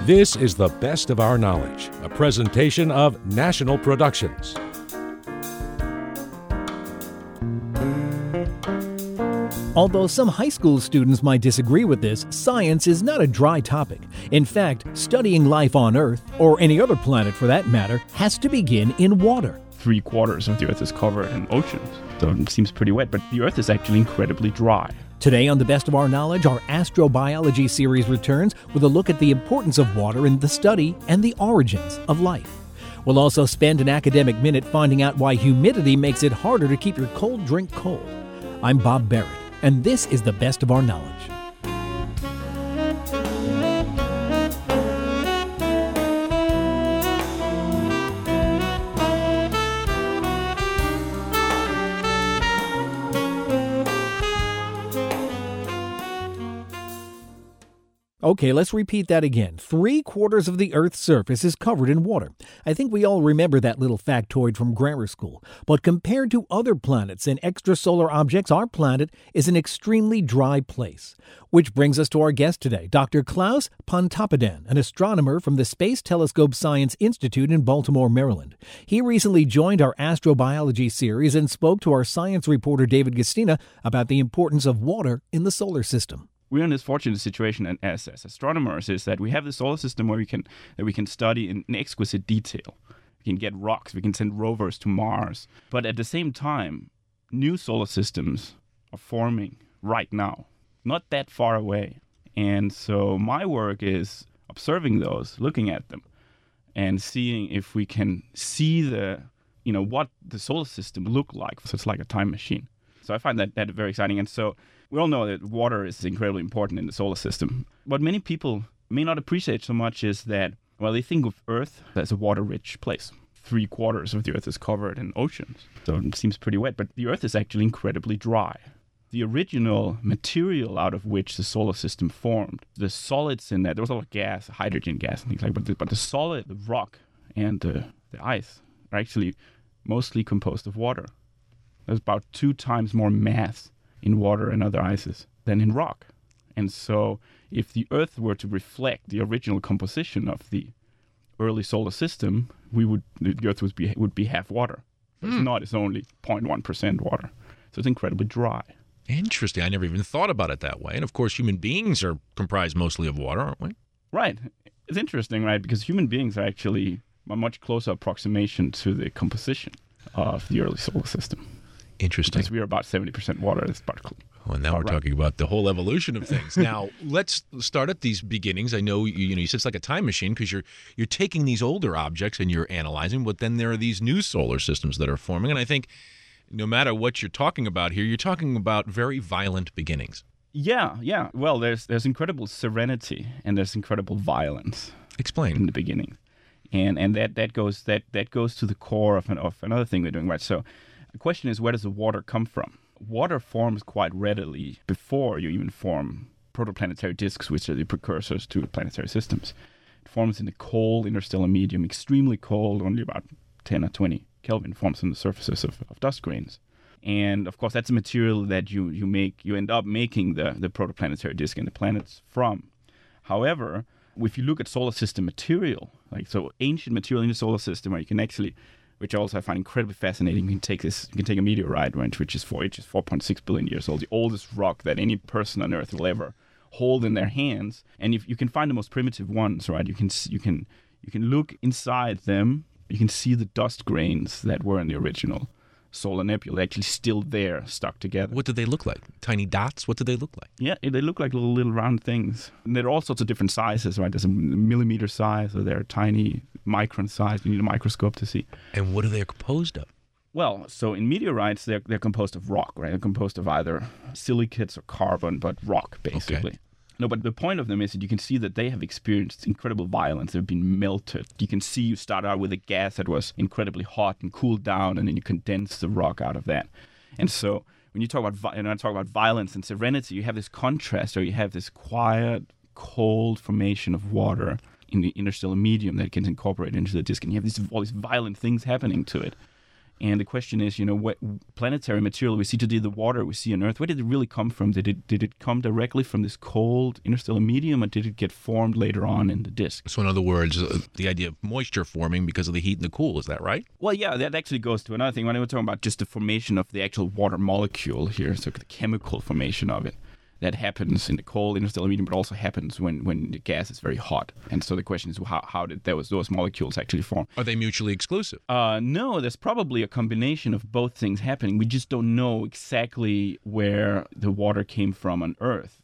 This is The Best of Our Knowledge, a presentation of National Productions. Although some high school students might disagree with this, science is not a dry topic. In fact, studying life on Earth, or any other planet for that matter, has to begin in water. 3/4 of the Earth is covered in oceans, so it seems pretty wet, but the Earth is actually incredibly dry. Today on The Best of Our Knowledge, our astrobiology series returns with a look at the importance of water in the study and the origins of life. We'll also spend an academic minute finding out why humidity makes it harder to keep your cold drink cold. I'm Bob Barrett, and this is The Best of Our Knowledge. Okay, let's repeat that again. 3/4 of the Earth's surface is covered in water. I think we all remember that little factoid from grammar school. But compared to other planets and extrasolar objects, our planet is an extremely dry place. Which brings us to our guest today, Dr. Klaus Pontoppidan, an astronomer from the Space Telescope Science Institute in Baltimore, Maryland. He recently joined our astrobiology series and spoke to our science reporter David Gastina about the importance of water in the solar system. We're in this fortunate situation as astronomers is that we have the solar system where we can study in exquisite detail. We can get rocks, we can send rovers to Mars. But at the same time, new solar systems are forming right now, not that far away. And so my work is observing those, looking at them, and seeing if we can see what the solar system look like. So it's like a time machine. So I find that very exciting. And so we all know that water is incredibly important in the solar system. What many people may not appreciate so much is that, they think of Earth as a water-rich place. 3/4 of the Earth is covered in oceans, so it seems pretty wet, but the Earth is actually incredibly dry. The original material out of which the solar system formed, the solids in that, there was a lot of gas, hydrogen gas and things like that, but the solid, the rock, and the ice are actually mostly composed of water. There's about 2 times more mass in water and other ices than in rock. And so if the Earth were to reflect the original composition of the early solar system, the Earth would be half water. But it's not, it's only 0.1% water. So it's incredibly dry. Interesting. I never even thought about it that way. And of course, human beings are comprised mostly of water, aren't we? Right. It's interesting, right? Because human beings are actually a much closer approximation to the composition of the early solar system. Interesting. Because we are about 70% water. That's about Well, now we're talking about the whole evolution of things. Now, let's start at these beginnings. I know you said it's like a time machine because you're taking these older objects and you're analyzing, but then there are these new solar systems that are forming. And I think no matter what you're talking about here, you're talking about very violent beginnings. Yeah. Well, there's incredible serenity and there's incredible violence. Explain. In the beginning. And that goes to the core of another thing we're doing, right? So the question is, where does the water come from? Water forms quite readily before you even form protoplanetary disks, which are the precursors to planetary systems. It forms in the cold interstellar medium, extremely cold, only about 10 or 20 Kelvin, forms on the surfaces of dust grains. And of course, that's a material that you end up making the protoplanetary disk and the planets from. However, if you look at solar system material, ancient material in the solar system, where you can actually, which also I find incredibly fascinating. You can take a meteorite, right, which is 4.6 billion years old, the oldest rock that any person on Earth will ever hold in their hands. And if you can find the most primitive ones, right, you can look inside them. You can see the dust grains that were in the original solar nebula, actually still there, stuck together. What did they look like? Tiny dots? What did they look like? Yeah, they look like little round things. And there are all sorts of different sizes, right? There's a millimeter size, or they're tiny micron size. You need a microscope to see. And what are they composed of? Well, so in meteorites, they're composed of rock, right? They're composed of either silicates or carbon, but rock, basically. Okay. No, but the point of them is that you can see that they have experienced incredible violence. They've been melted. You can see you start out with a gas that was incredibly hot and cooled down, and then you condense the rock out of that. And so when you talk about violence and serenity, you have this contrast, or you have this quiet, cold formation of water in the interstellar medium that gets incorporated into the disk, and you have all these violent things happening to it. And the question is, what planetary material we see today, the water we see on Earth, where did it really come from? Did it come directly from this cold interstellar medium, or did it get formed later on in the disk? So in other words, the idea of moisture forming because of the heat and the cool, is that right? Well, yeah, that actually goes to another thing. When we're talking about just the formation of the actual water molecule here, so the chemical formation of it, that happens in the cold interstellar medium, but also happens when the gas is very hot. And so the question is, how did those molecules actually form? Are they mutually exclusive? No, there's probably a combination of both things happening. We just don't know exactly where the water came from on Earth.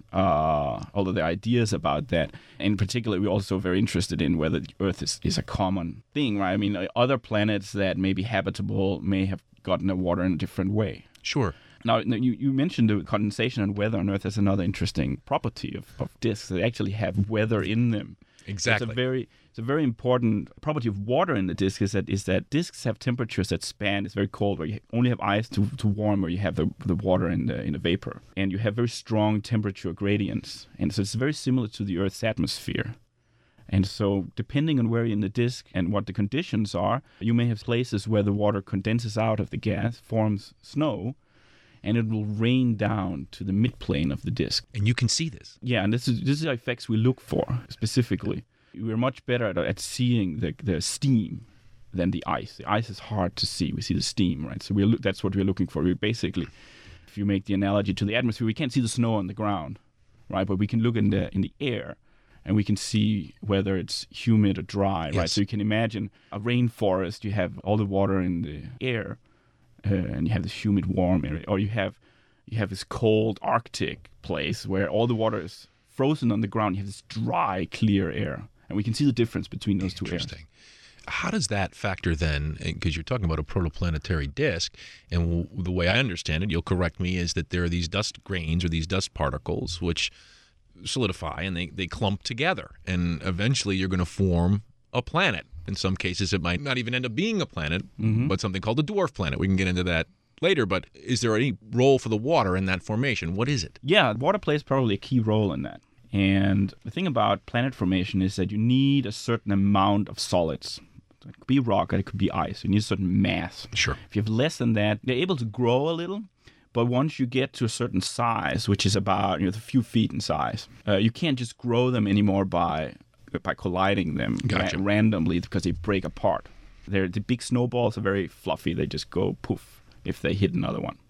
Although there are ideas about that. In particular, we're also very interested in whether the Earth is a common thing, right? I mean, other planets that may be habitable may have gotten the water in a different way. Sure. Now, you mentioned the condensation and weather on Earth as another interesting property of disks. They actually have weather in them. Exactly. It's a very important property of water in the disk is that disks have temperatures that span. It's very cold, where you only have ice to warm, where you have the water in the vapor, and you have very strong temperature gradients. And so it's very similar to the Earth's atmosphere. And so depending on where you're in the disk and what the conditions are, you may have places where the water condenses out of the gas, forms snow, and it will rain down to the midplane of the disk. And you can see this. Yeah, and this is the effects we look for specifically. We're much better at seeing the steam than the ice. The ice is hard to see. We see the steam, right? So that's what we're looking for. We basically, if you make the analogy to the atmosphere, we can't see the snow on the ground, right? But we can look in the air, and we can see whether it's humid or dry, right? Yes. So you can imagine a rainforest. You have all the water in the air. And you have this humid, warm area, or you have this cold Arctic place where all the water is frozen on the ground. You have this dry, clear air, and we can see the difference between those two areas. Interesting. How does that factor then? Because you're talking about a protoplanetary disk, and the way I understand it, you'll correct me, is that there are these dust grains or these dust particles which solidify and they clump together, and eventually you're going to form a planet. In some cases, it might not even end up being a planet, but something called a dwarf planet. We can get into that later, but is there any role for the water in that formation? What is it? Yeah, water plays probably a key role in that. And the thing about planet formation is that you need a certain amount of solids. It could be rock, or it could be ice. You need a certain mass. Sure. If you have less than that, they're able to grow a little. But once you get to a certain size, which is about a few feet in size, you can't just grow them anymore by colliding them randomly, because they break apart. The big snowballs are very fluffy. They just go poof if they hit another one.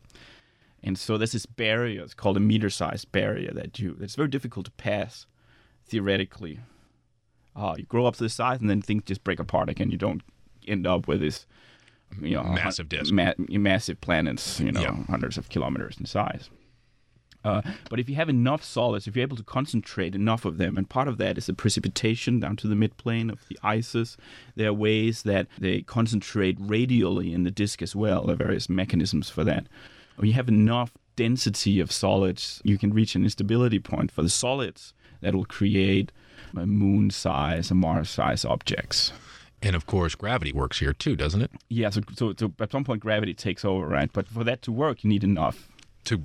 And so there's this barrier. It's called a meter-sized barrier that's very difficult to pass theoretically. You grow up to this size, and then things just break apart again. You don't end up with this massive disk, massive planets, hundreds of kilometers in size. But if you have enough solids, if you're able to concentrate enough of them, and part of that is the precipitation down to the midplane of the ices, there are ways that they concentrate radially in the disk as well. There are various mechanisms for that. When you have enough density of solids, you can reach an instability point for the solids that will create moon-size and Mars-size objects. And of course, gravity works here too, doesn't it? Yeah, so at some point gravity takes over, right? But for that to work, you need enough. To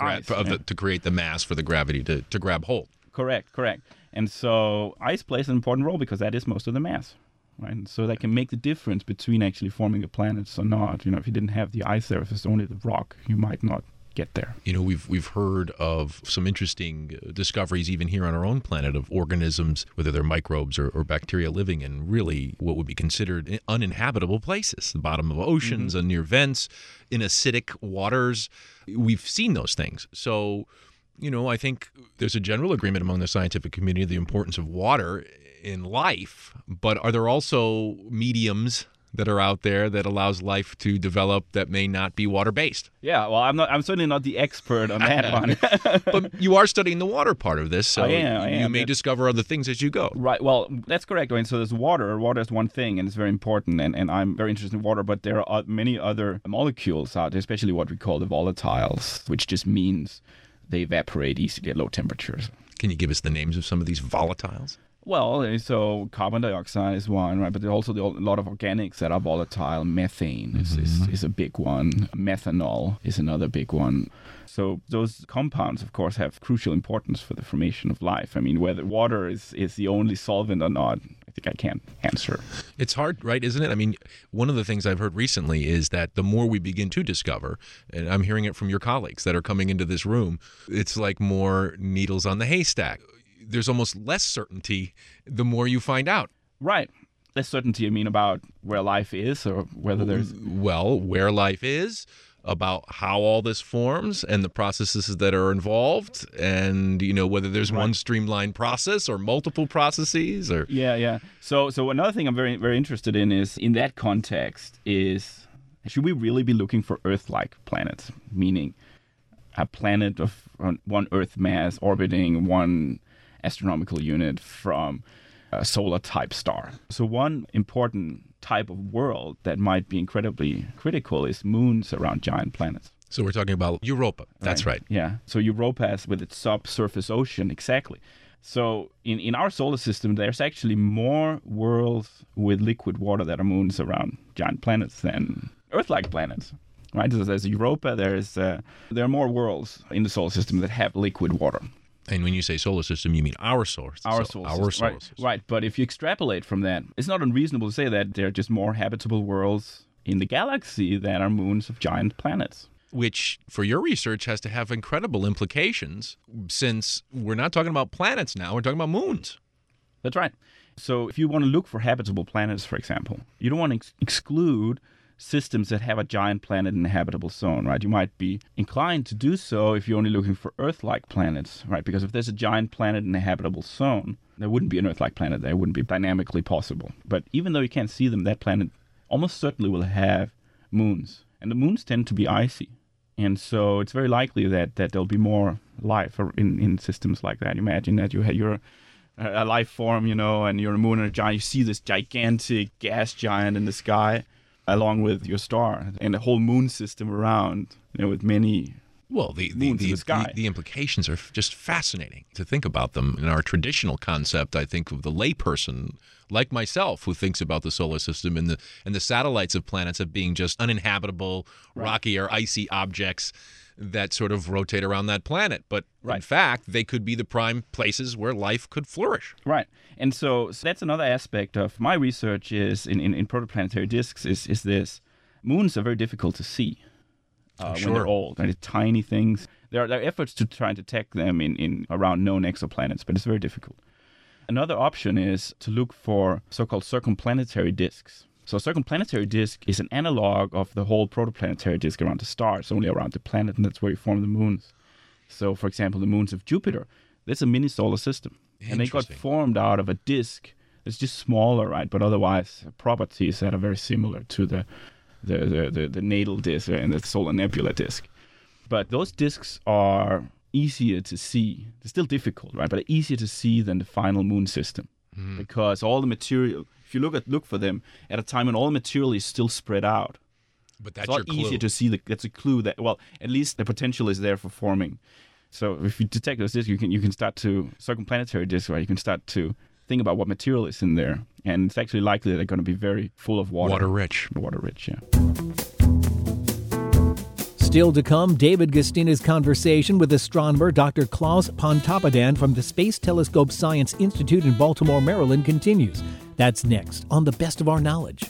create the mass for the gravity to grab hold. Correct. And so ice plays an important role because that is most of the mass, right? And so that can make the difference between actually forming a planet or not. If you didn't have the ice there, if it's only the rock, you might not get there. We've heard of some interesting discoveries even here on our own planet of organisms, whether they're microbes or bacteria, living in really what would be considered uninhabitable places, the bottom of oceans, near vents, in acidic waters. We've seen those things. So, I think there's a general agreement among the scientific community of the importance of water in life, but are there also mediums that are out there that allows life to develop that may not be water-based? Yeah, well, I'm certainly not the expert on that one. But you are studying the water part of this, so I am. You may discover other things as you go. Right, well, that's correct. So there's water. Water is one thing, and it's very important, and I'm very interested in water, but there are many other molecules out there, especially what we call the volatiles, which just means they evaporate easily at low temperatures. Can you give us the names of some of these volatiles? Well, so carbon dioxide is one, right? But there's also a lot of organics that are volatile. Methane is a big one. Methanol is another big one. So those compounds, of course, have crucial importance for the formation of life. I mean, whether water is the only solvent or not, I I can't answer. It's hard, right, isn't it? I mean, one of the things I've heard recently is that the more we begin to discover, and I'm hearing it from your colleagues that are coming into this room, it's like more needles on the haystack. There's almost less certainty the more you find out. Right. Less certainty, I mean, about where life is or whether there's... Well, where life is, about how all this forms and the processes that are involved, and whether there's one streamlined process or multiple processes or So another thing I'm very, very interested in is, in that context, is should we really be looking for Earth-like planets, meaning a planet of one Earth mass orbiting one astronomical unit from a solar type star? So one important type of world that might be incredibly critical is moons around giant planets. So we're talking about Europa. That's right. Yeah. So Europa has, with its subsurface ocean, exactly. So in our solar system, there's actually more worlds with liquid water that are moons around giant planets than Earth-like planets. Right? So there's Europa. There are more worlds in the solar system that have liquid water. And when you say solar system, you mean our solar system. Our solar system. Right. But if you extrapolate from that, it's not unreasonable to say that there are just more habitable worlds in the galaxy that are moons of giant planets. Which, for your research, has to have incredible implications, since we're not talking about planets now, we're talking about moons. That's right. So if you want to look for habitable planets, for example, you don't want to exclude systems that have a giant planet in a habitable zone, right? You might be inclined to do so if you're only looking for Earth-like planets, right? Because if there's a giant planet in a habitable zone, there wouldn't be an Earth-like planet there. It wouldn't be dynamically possible. But even though you can't see them, that planet almost certainly will have moons. And the moons tend to be icy. And so it's very likely that there'll be more life in systems like that. Imagine that you're a life form, and you're a moon and a giant. You see this gigantic gas giant in the sky, along with your star, and the whole moon system around, with many moons in the sky. The implications are just fascinating to think about them. In our traditional concept, I think of the layperson like myself who thinks about the solar system and the satellites of planets as being just uninhabitable, rocky or icy objects that sort of rotate around that planet. But in fact, they could be the prime places where life could flourish. Right. And so that's another aspect of my research is in protoplanetary disks is this. Moons are very difficult to see when they're old. And they're tiny things. There are efforts to try and detect them in around known exoplanets, but it's very difficult. Another option is to look for so-called circumplanetary disks. So a circumplanetary disk is an analog of the whole protoplanetary disk around the stars, only around the planet, and that's where you form the moons. So, for example, the moons of Jupiter, that's a mini solar system. And they got formed out of a disk that's just smaller, right? But otherwise, properties that are very similar to the natal disk and the solar nebula disk. But those disks are easier to see. They're still difficult, right? But easier to see than the final moon system. Because all the material, if you look for them at a time when all the material is still spread out, but that's it's a lot easier to see. That's a clue that, well, at least the potential is there for forming. So if you detect those disks, you can start to circumplanetary disks, right? You can start to think about what material is in there, and it's actually likely that they're going to be very full of water. Water rich, yeah. Still to come, David Guastina's conversation with astronomer Dr. Klaus Pontoppidan from the Space Telescope Science Institute in Baltimore, Maryland continues. That's next on The Best of Our Knowledge.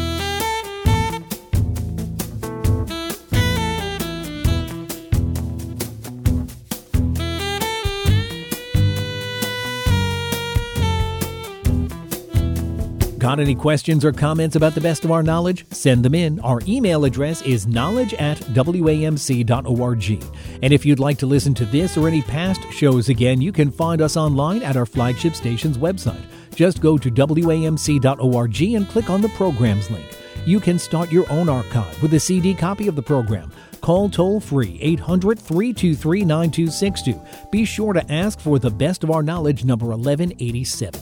Got any questions or comments about The Best of Our Knowledge? Send them in. Our email address is knowledge@wamc.org. And if you'd like to listen to this or any past shows again, you can find us online at our flagship station's website. Just go to wamc.org and click on the programs link. You can start your own archive with a CD copy of the program. Call toll-free 800-323-9262. Be sure to ask for The Best of Our Knowledge number 1187.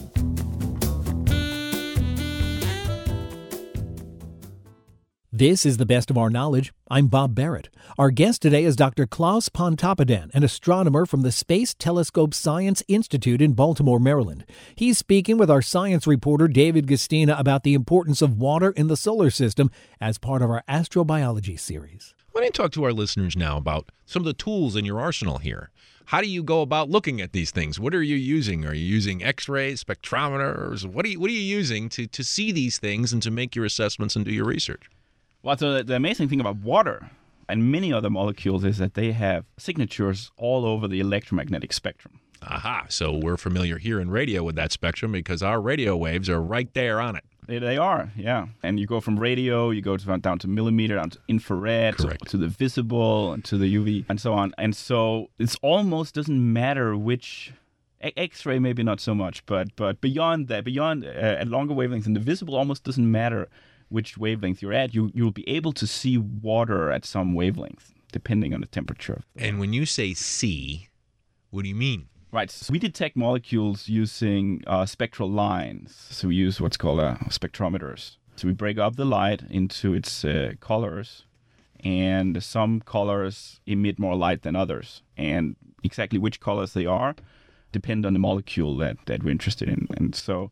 This is The Best of Our Knowledge. I'm Bob Barrett. Our guest today is Dr. Klaus Pontoppidan, an astronomer from the Space Telescope Science Institute in Baltimore, Maryland. He's speaking with our science reporter David Guastina about the importance of water in the solar system as part of our astrobiology series. Why don't you talk to our listeners now about some of the tools in your arsenal here? How do you go about looking at these things? What are you using? Are you using X-rays, spectrometers? What are you using to see these things and to make your assessments and do your research? Well, so the amazing thing about water and many other molecules is that they have signatures all over the electromagnetic spectrum. Aha. So we're familiar here in radio with that spectrum because our radio waves are right there on it. They are, yeah. And you go from radio, you go down to millimeter, down to infrared, to the visible, and to the UV, and so on. And so it almost doesn't matter which X-ray, maybe not so much, but beyond that, at longer wavelengths, and the visible almost doesn't matter which wavelength you're at. You'll be able to see water at some wavelength, depending on the temperature. And when you say see, what do you mean? Right. So we detect molecules using spectral lines. So we use what's called spectrometers. So we break up the light into its colors, and some colors emit more light than others. And exactly which colors they are depend on the molecule that we're interested in. And so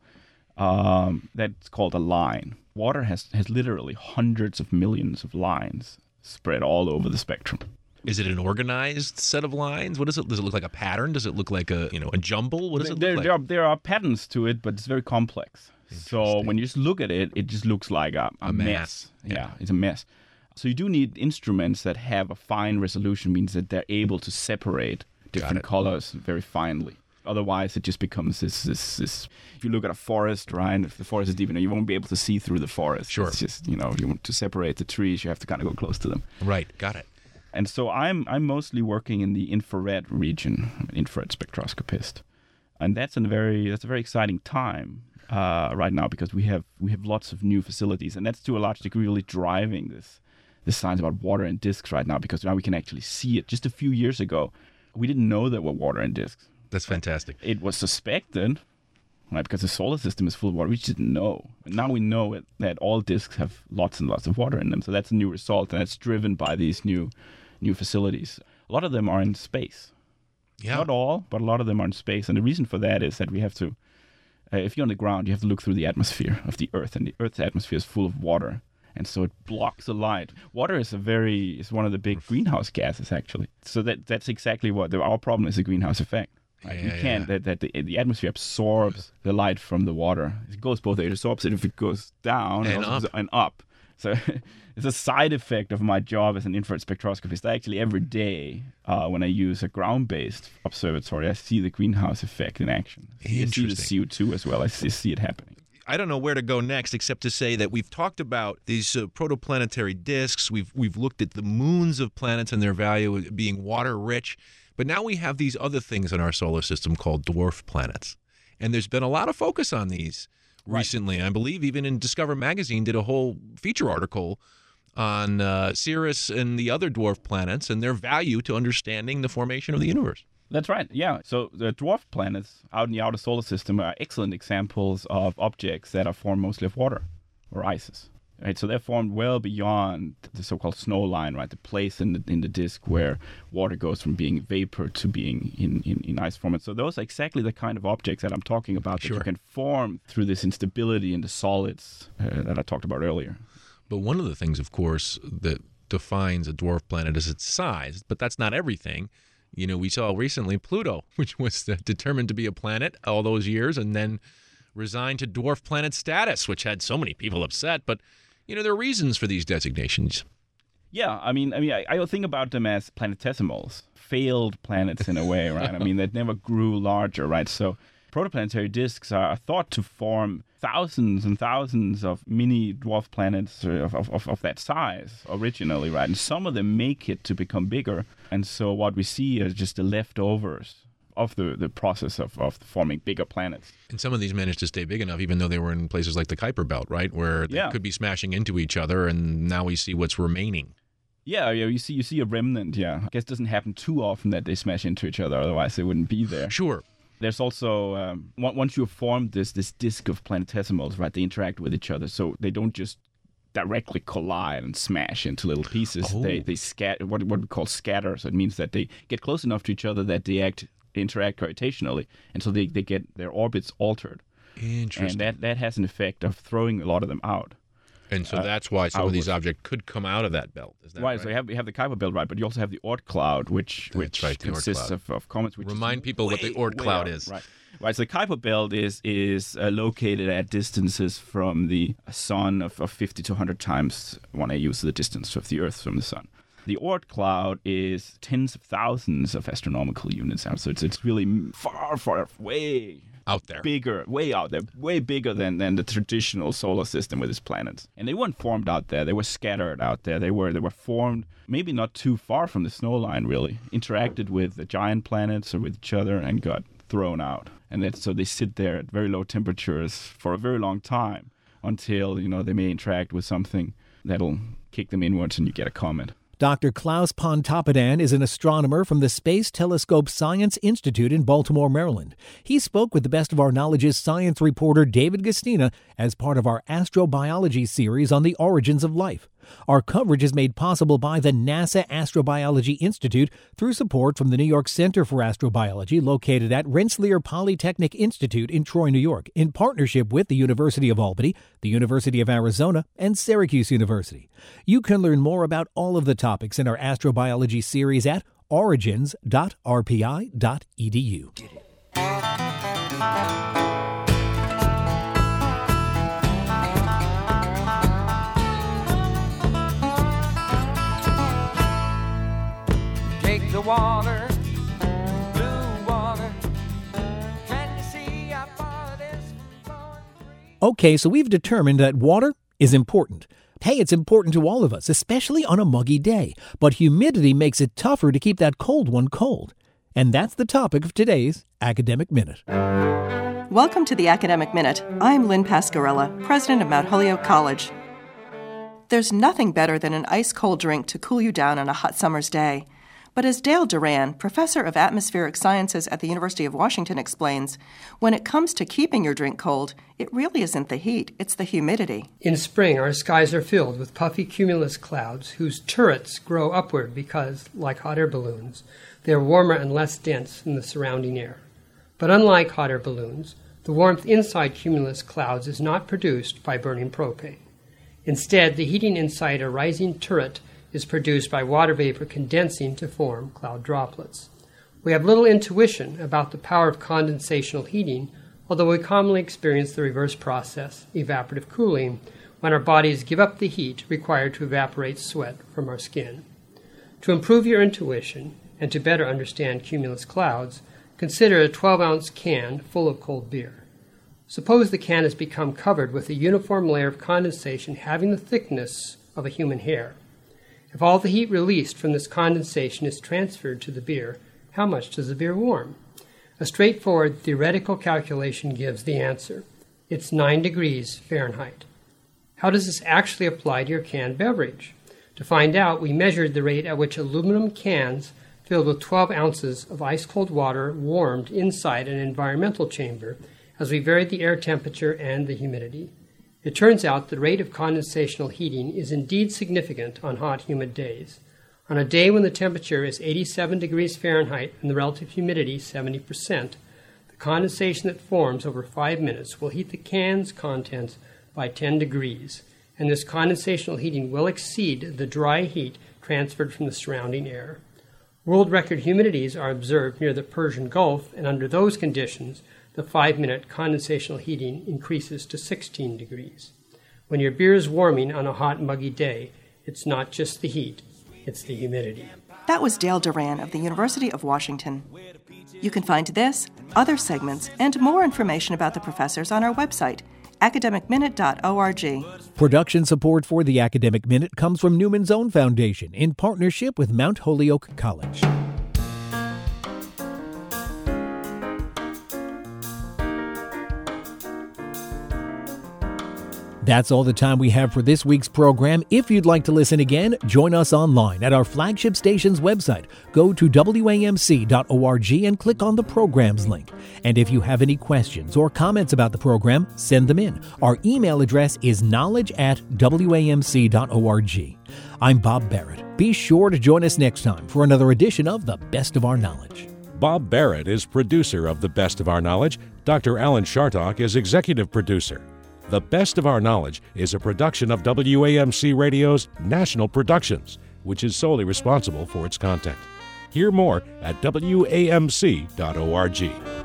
that's called a line. Water has literally hundreds of millions of lines spread all over the spectrum. Is it an organized set of lines? What is it? Does it look like a pattern? Does it look like a jumble? What does it look like? There are patterns to it, but it's very complex. So when you just look at it, it just looks like a mess. Yeah, it's a mess. So you do need instruments that have a fine resolution, means that they're able to separate different colors very finely. Otherwise, it just becomes this. If you look at a forest, right? If the forest is deep enough, you won't be able to see through the forest. Sure. It's just, you want to separate the trees, you have to kind of go close to them. Right. Got it. And so I'm mostly working in the infrared region. I'm an infrared spectroscopist, and that's a very exciting time right now because we have lots of new facilities, and that's to a large degree really driving this science about water and disks right now, because now we can actually see it. Just a few years ago, we didn't know there were water in disks. That's fantastic. It was suspected, right, because the solar system is full of water. We just didn't know. And now we know that all disks have lots and lots of water in them. So that's a new result, and it's driven by these new facilities. A lot of them are in space. Yeah. Not all, but a lot of them are in space. And the reason for that is that we have to, if you're on the ground, you have to look through the atmosphere of the Earth, and the Earth's atmosphere is full of water. And so it blocks the light. Water is one of the big greenhouse gases, actually. So that's exactly what our problem is: the greenhouse effect. Right? The atmosphere absorbs the light from the water. It goes both ways. It absorbs it if it goes down and up. So it's a side effect of my job as an infrared spectroscopist. Actually, every day when I use a ground-based observatory, I see the greenhouse effect in action. I see the CO2 as well. I see it happening. I don't know where to go next except to say that we've talked about these protoplanetary disks. We've looked at the moons of planets and their value being water-rich. But now we have these other things in our solar system called dwarf planets. And there's been a lot of focus on these recently. I believe even in Discover Magazine did a whole feature article on Sirius and the other dwarf planets and their value to understanding the formation of the universe. That's right, yeah. So the dwarf planets out in the outer solar system are excellent examples of objects that are formed mostly of water or ices. Right, so they're formed well beyond the so-called snow line, right? The place in the disk where water goes from being vapor to being in ice form. And so those are exactly the kind of objects that I'm talking about that you can form through this instability in the solids that I talked about earlier. But one of the things, of course, that defines a dwarf planet is its size. But that's not everything. We saw recently Pluto, which was determined to be a planet all those years and then resigned to dwarf planet status, which had so many people upset. But there are reasons for these designations. Yeah, I think about them as planetesimals, failed planets in a way, right? That never grew larger, right? So protoplanetary disks are thought to form thousands and thousands of mini dwarf planets of that size originally, right? And some of them make it to become bigger. And so what we see is just the leftovers of the process of forming bigger planets. And some of these managed to stay big enough, even though they were in places like the Kuiper Belt, right, where they could be smashing into each other, and now we see what's remaining. Yeah, you see a remnant, yeah. I guess it doesn't happen too often that they smash into each other, otherwise they wouldn't be there. Sure. There's also, once you have formed this disk of planetesimals, right, they interact with each other, so they don't just directly collide and smash into little pieces. They scatter, what we call scatter, so it means that they get close enough to each other that they interact gravitationally, and so they get their orbits altered. Interesting. And that has an effect of throwing a lot of them out. And so that's why some of these objects could come out of that belt. Is that right? So you have the Kuiper belt, right? But you also have the Oort cloud, which consists of comets. Which Remind people what the Oort cloud is. Right. So the Kuiper belt is located at distances from the sun of 50 to 100 times when I use the distance of the Earth from the sun. The Oort cloud is tens of thousands of astronomical units out. So it's really far, way out there. Bigger, way out there, way bigger than the traditional solar system with its planets. And they weren't formed out there. They were scattered out there. They were formed maybe not too far from the snow line, really, interacted with the giant planets or with each other and got thrown out. And so they sit there at very low temperatures for a very long time until, they may interact with something that'll kick them inwards and you get a comet. Dr. Klaus Pontoppidan is an astronomer from the Space Telescope Science Institute in Baltimore, Maryland. He spoke with the Best of Our Knowledge's science reporter David Gastina as part of our astrobiology series on the origins of life. Our coverage is made possible by the NASA Astrobiology Institute through support from the New York Center for Astrobiology located at Rensselaer Polytechnic Institute in Troy, New York, in partnership with the University of Albany, the University of Arizona, and Syracuse University. You can learn more about all of the topics in our astrobiology series at origins.rpi.edu. Take the water, blue water. Can you see how far it is from flowing free? Okay, so we've determined that water is important. Hey, it's important to all of us, especially on a muggy day. But humidity makes it tougher to keep that cold one cold. And that's the topic of today's Academic Minute. Welcome to the Academic Minute. I'm Lynn Pasquarella, president of Mount Holyoke College. There's nothing better than an ice-cold drink to cool you down on a hot summer's day. But as Dale Duran, professor of atmospheric sciences at the University of Washington, explains, when it comes to keeping your drink cold, it really isn't the heat, it's the humidity. In spring, our skies are filled with puffy cumulus clouds whose turrets grow upward because, like hot air balloons, they are warmer and less dense than the surrounding air. But unlike hot air balloons, the warmth inside cumulus clouds is not produced by burning propane. Instead, the heating inside a rising turret is produced by water vapor condensing to form cloud droplets. We have little intuition about the power of condensational heating, although we commonly experience the reverse process, evaporative cooling, when our bodies give up the heat required to evaporate sweat from our skin. To improve your intuition and to better understand cumulus clouds, consider a 12-ounce can full of cold beer. Suppose the can has become covered with a uniform layer of condensation having the thickness of a human hair. If all the heat released from this condensation is transferred to the beer, how much does the beer warm? A straightforward theoretical calculation gives the answer. It's 9 degrees Fahrenheit. How does this actually apply to your canned beverage? To find out, we measured the rate at which aluminum cans filled with 12 ounces of ice-cold water warmed inside an environmental chamber as we varied the air temperature and the humidity. It turns out the rate of condensational heating is indeed significant on hot, humid days. On a day when the temperature is 87 degrees Fahrenheit and the relative humidity 70%, the condensation that forms over 5 minutes will heat the can's contents by 10 degrees, and this condensational heating will exceed the dry heat transferred from the surrounding air. World record humidities are observed near the Persian Gulf, and under those conditions, the 5-minute condensational heating increases to 16 degrees. When your beer is warming on a hot, muggy day, it's not just the heat, it's the humidity. That was Dale Duran of the University of Washington. You can find this, other segments, and more information about the professors on our website, academicminute.org. Production support for the Academic Minute comes from Newman's Own Foundation in partnership with Mount Holyoke College. That's all the time we have for this week's program. If you'd like to listen again, join us online at our flagship station's website. Go to wamc.org and click on the programs link. And if you have any questions or comments about the program, send them in. Our email address is knowledge@wamc.org. I'm Bob Barrett. Be sure to join us next time for another edition of The Best of Our Knowledge. Bob Barrett is producer of The Best of Our Knowledge. Dr. Alan Chartock is executive producer. The Best of Our Knowledge is a production of WAMC Radio's National Productions, which is solely responsible for its content. Hear more at WAMC.org.